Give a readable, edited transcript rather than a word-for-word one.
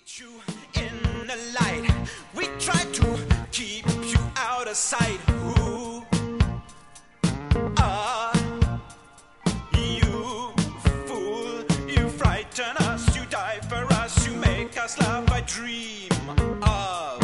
meet you in the light. We try to keep you out of sight. Who are you, fool? You frighten us, you die for us, you make us laugh. I dream of